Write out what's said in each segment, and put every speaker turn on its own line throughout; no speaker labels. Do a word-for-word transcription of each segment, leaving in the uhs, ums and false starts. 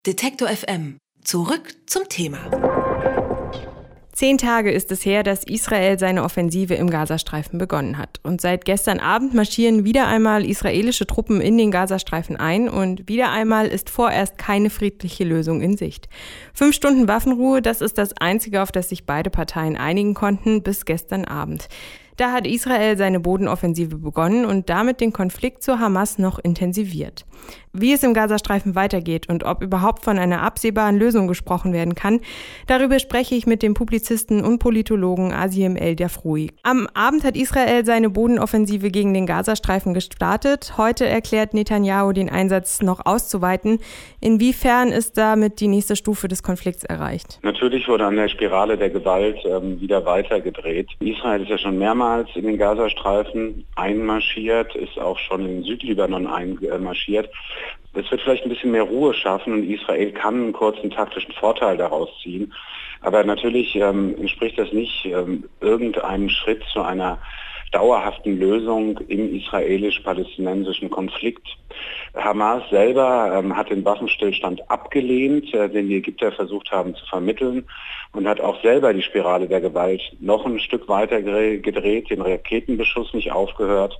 Detektor F M. Zurück zum Thema.
Zehn Tage ist es her, dass Israel seine Offensive im Gazastreifen begonnen hat. Und seit gestern Abend marschieren wieder einmal israelische Truppen in den Gazastreifen ein und wieder einmal ist vorerst keine friedliche Lösung in Sicht. Fünf Stunden Waffenruhe, das ist das Einzige, auf das sich beide Parteien einigen konnten bis gestern Abend. Da hat Israel seine Bodenoffensive begonnen und damit den Konflikt zur Hamas noch intensiviert. Wie es im Gazastreifen weitergeht und ob überhaupt von einer absehbaren Lösung gesprochen werden kann, darüber spreche ich mit dem Publizisten und Politologen Asim El-Jafroui. Am Abend hat Israel seine Bodenoffensive gegen den Gazastreifen gestartet. Heute erklärt Netanyahu, den Einsatz noch auszuweiten. Inwiefern ist damit die nächste Stufe des Konflikts erreicht?
Natürlich wurde an der Spirale der Gewalt ähm, wieder weitergedreht. Israel ist ja schon mehrmals in den Gazastreifen einmarschiert, ist auch schon in Südlibanon einmarschiert. Es wird vielleicht ein bisschen mehr Ruhe schaffen und Israel kann einen kurzen taktischen Vorteil daraus ziehen. Aber natürlich ähm, entspricht das nicht ähm, irgendeinem Schritt zu einer dauerhaften Lösung im israelisch-palästinensischen Konflikt. Hamas selber ähm, hat den Waffenstillstand abgelehnt, äh, den die Ägypter versucht haben zu vermitteln, und hat auch selber die Spirale der Gewalt noch ein Stück weiter gedreht, den Raketenbeschuss nicht aufgehört.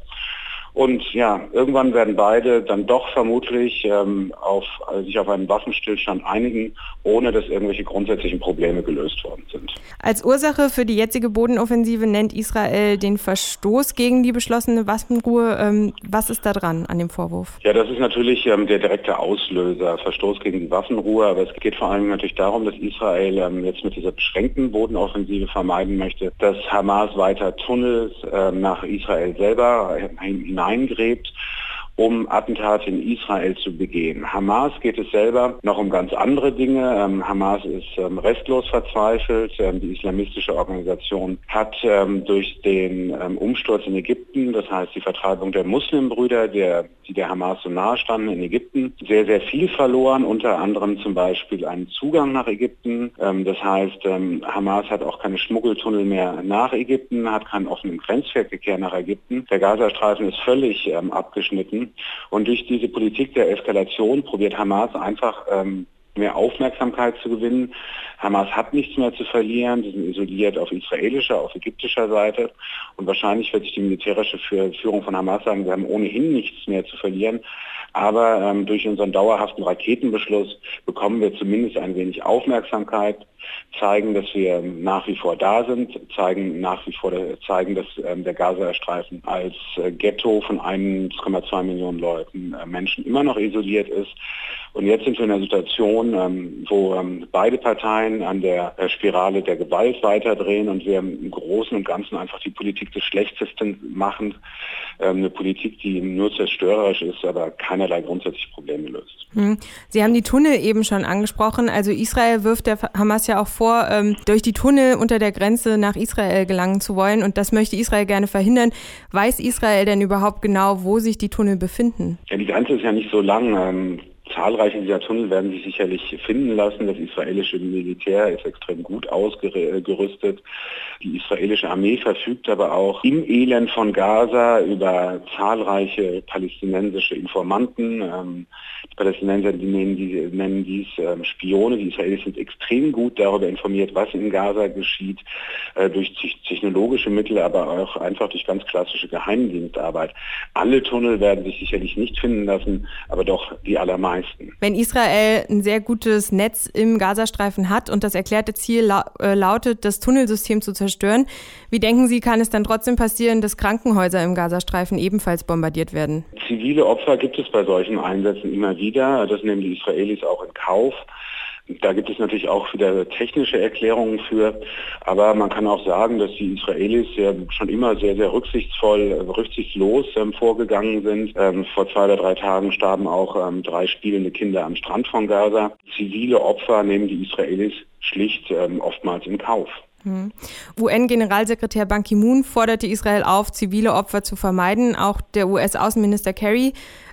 Und ja, irgendwann werden beide dann doch vermutlich ähm, auf, also sich auf einen Waffenstillstand einigen, ohne dass irgendwelche grundsätzlichen Probleme gelöst worden sind.
Als Ursache für die jetzige Bodenoffensive nennt Israel den Verstoß gegen die beschlossene Waffenruhe. Ähm, was ist da dran an dem Vorwurf?
Ja, das ist natürlich ähm, der direkte Auslöser, Verstoß gegen die Waffenruhe. Aber es geht vor allem natürlich darum, dass Israel ähm, jetzt mit dieser beschränkten Bodenoffensive vermeiden möchte, dass Hamas weiter Tunnels äh, nach Israel selber hinein hineingräbt, um Attentate in Israel zu begehen. Hamas geht es selber noch um ganz andere Dinge. Ähm, Hamas ist ähm, restlos verzweifelt. Ähm, die islamistische Organisation hat ähm, durch den ähm, Umsturz in Ägypten, das heißt die Vertreibung der Muslimbrüder, der, die der Hamas so nahe standen in Ägypten, sehr, sehr viel verloren, unter anderem zum Beispiel einen Zugang nach Ägypten. Ähm, das heißt, ähm, Hamas hat auch keine Schmuggeltunnel mehr nach Ägypten, hat keinen offenen Grenzverkehr nach Ägypten. Der Gazastreifen ist völlig ähm, abgeschnitten. Und durch diese Politik der Eskalation probiert Hamas einfach ähm, mehr Aufmerksamkeit zu gewinnen. Hamas hat nichts mehr zu verlieren, sie sind isoliert auf israelischer, auf ägyptischer Seite, und wahrscheinlich wird sich die militärische Führung von Hamas sagen, wir haben ohnehin nichts mehr zu verlieren, aber ähm, durch unseren dauerhaften Raketenbeschluss bekommen wir zumindest ein wenig Aufmerksamkeit, zeigen, dass wir nach wie vor da sind, zeigen nach wie vor zeigen, dass ähm, der Gazastreifen als äh, Ghetto von eins Komma zwei Millionen Leuten äh, Menschen immer noch isoliert ist. Und jetzt sind wir in einer Situation, ähm, wo ähm, beide Parteien an der äh, Spirale der Gewalt weiterdrehen und wir im Großen und Ganzen einfach die Politik des Schlechtesten machen. Ähm, eine Politik, die nur zerstörerisch ist, aber keinerlei grundsätzliche Probleme löst.
Hm. Sie haben die Tunnel eben schon angesprochen. Also Israel wirft der Hamas ja auch vor, ähm, durch die Tunnel unter der Grenze nach Israel gelangen zu wollen. Und das möchte Israel gerne verhindern. Weiß Israel denn überhaupt genau, wo sich die Tunnel befinden?
Ja, die Grenze ist ja nicht so lang. Ähm, Zahlreiche dieser Tunnel werden sich sicherlich finden lassen. Das israelische Militär ist extrem gut ausgerüstet. Die israelische Armee verfügt aber auch im Elend von Gaza über zahlreiche palästinensische Informanten. Die Palästinenser die nennen, die, nennen dies Spione. Die Israelis sind extrem gut darüber informiert, was in Gaza geschieht, durch technologische Mittel, aber auch einfach durch ganz klassische Geheimdienstarbeit. Alle Tunnel werden sich sicherlich nicht finden lassen, aber doch die allermeisten.
Wenn Israel ein sehr gutes Netz im Gazastreifen hat und das erklärte Ziel la- äh, lautet, das Tunnelsystem zu zerstören, wie denken Sie, kann es dann trotzdem passieren, dass Krankenhäuser im Gazastreifen ebenfalls bombardiert werden?
Zivile Opfer gibt es bei solchen Einsätzen immer wieder. Das nehmen die Israelis auch in Kauf. Da gibt es natürlich auch wieder technische Erklärungen für, aber man kann auch sagen, dass die Israelis ja schon immer sehr, sehr rücksichtsvoll, rücksichtslos ähm, vorgegangen sind. Ähm, vor zwei oder drei Tagen starben auch ähm, drei spielende Kinder am Strand von Gaza. Zivile Opfer nehmen die Israelis schlicht ähm, oftmals in Kauf.
Hm. U N-Generalsekretär Ban Ki-moon forderte Israel auf, zivile Opfer zu vermeiden. Auch der U S-Außenminister Kerry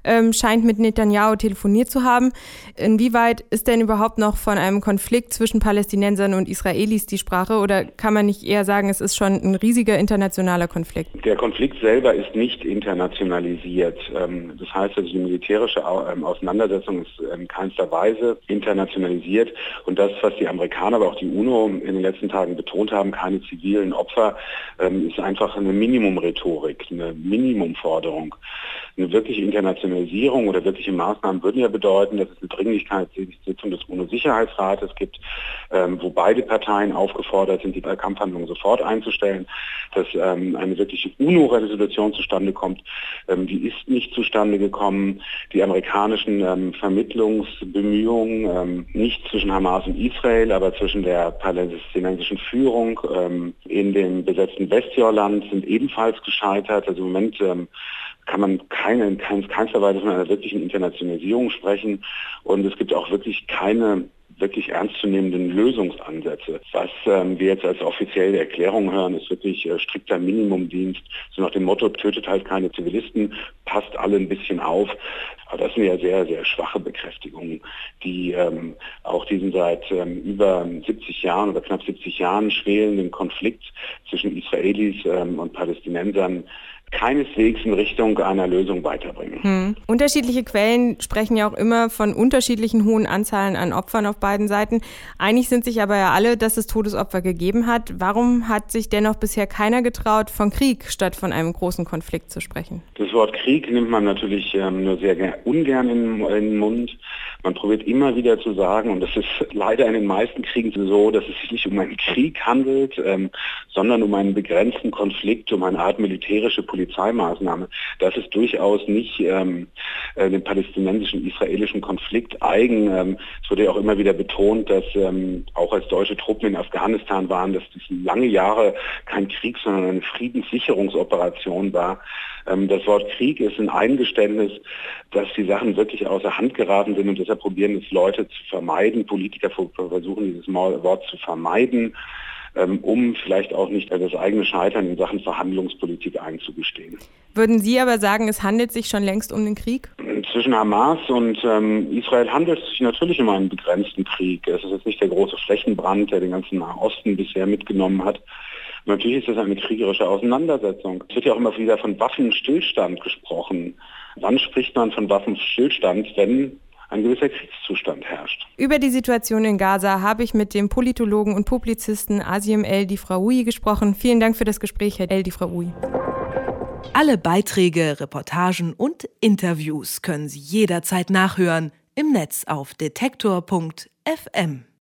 ähm, scheint mit Netanyahu telefoniert zu haben. Inwieweit ist denn überhaupt noch von einem Konflikt zwischen Palästinensern und Israelis die Sprache? Oder kann man nicht eher sagen, es ist schon ein riesiger internationaler Konflikt?
Der Konflikt selber ist nicht internationalisiert. Das heißt, also die militärische Auseinandersetzung ist in keinster Weise internationalisiert. Und das, was die Amerikaner, aber auch die UNO in den letzten Tagen betont haben, keine zivilen Opfer, ist einfach eine Minimumrhetorik, eine Minimumforderung. Eine wirkliche Internationalisierung oder wirkliche Maßnahmen würden ja bedeuten, dass es eine Dringlichkeitssitzung des UNO-Sicherheitsrates gibt, ähm, wo beide Parteien aufgefordert sind, die Kampfhandlungen sofort einzustellen, dass ähm, eine wirkliche UNO-Resolution zustande kommt. Ähm, die ist nicht zustande gekommen. Die amerikanischen ähm, Vermittlungsbemühungen, ähm, nicht zwischen Hamas und Israel, aber zwischen der palästinensischen Führung ähm, in dem besetzten Westjordanland sind ebenfalls gescheitert. Also im Moment ähm, kann man keine, in keinster Weise von einer wirklichen Internationalisierung sprechen. Und es gibt auch wirklich keine wirklich ernstzunehmenden Lösungsansätze. Was ähm, wir jetzt als offizielle Erklärung hören, ist wirklich äh, strikter Minimumdienst. So nach dem Motto, tötet halt keine Zivilisten, passt alle ein bisschen auf. Aber das sind ja sehr, sehr schwache Bekräftigungen, die ähm, auch diesen seit ähm, über siebzig Jahren oder knapp siebzig Jahren schwelenden Konflikt zwischen Israelis ähm, und Palästinensern keineswegs in Richtung einer Lösung weiterbringen.
Hm. Unterschiedliche Quellen sprechen ja auch immer von unterschiedlichen hohen Anzahlen an Opfern auf beiden Seiten. Einig sind sich aber ja alle, dass es Todesopfer gegeben hat. Warum hat sich dennoch bisher keiner getraut, von Krieg statt von einem großen Konflikt zu sprechen?
Das Wort Krieg nimmt man natürlich ähm, nur sehr ungern in, in den Mund. Man probiert immer wieder zu sagen, und das ist leider in den meisten Kriegen so, dass es sich nicht um einen Krieg handelt, ähm, sondern um einen begrenzten Konflikt, um eine Art militärische Polizeimaßnahme. Das ist durchaus nicht ähm, äh, dem palästinensischen, israelischen Konflikt eigen. Ähm, es wurde ja auch immer wieder betont, dass ähm, auch als deutsche Truppen in Afghanistan waren, dass das lange Jahre kein Krieg, sondern eine Friedenssicherungsoperation war. Ähm, das Wort Krieg ist ein Eingeständnis, dass die Sachen wirklich außer Hand geraten sind, und deshalb probieren es Leute zu vermeiden. Politiker versuchen dieses Wort zu vermeiden, um vielleicht auch nicht das eigene Scheitern in Sachen Verhandlungspolitik einzugestehen.
Würden Sie aber sagen, es handelt sich schon längst um den Krieg?
Zwischen Hamas und ähm, Israel handelt es sich natürlich um einen begrenzten Krieg. Es ist jetzt nicht der große Flächenbrand, der den ganzen Nahen Osten bisher mitgenommen hat. Natürlich ist das eine kriegerische Auseinandersetzung. Es wird ja auch immer wieder von Waffenstillstand gesprochen. Wann spricht man von Waffenstillstand, wenn ein gewisser Kriegszustand herrscht?
Über die Situation in Gaza habe ich mit dem Politologen und Publizisten Aziem El-Difraoui gesprochen. Vielen Dank für das Gespräch, Herr El-Difraoui.
Alle Beiträge, Reportagen und Interviews können Sie jederzeit nachhören im Netz auf detektor punkt f m.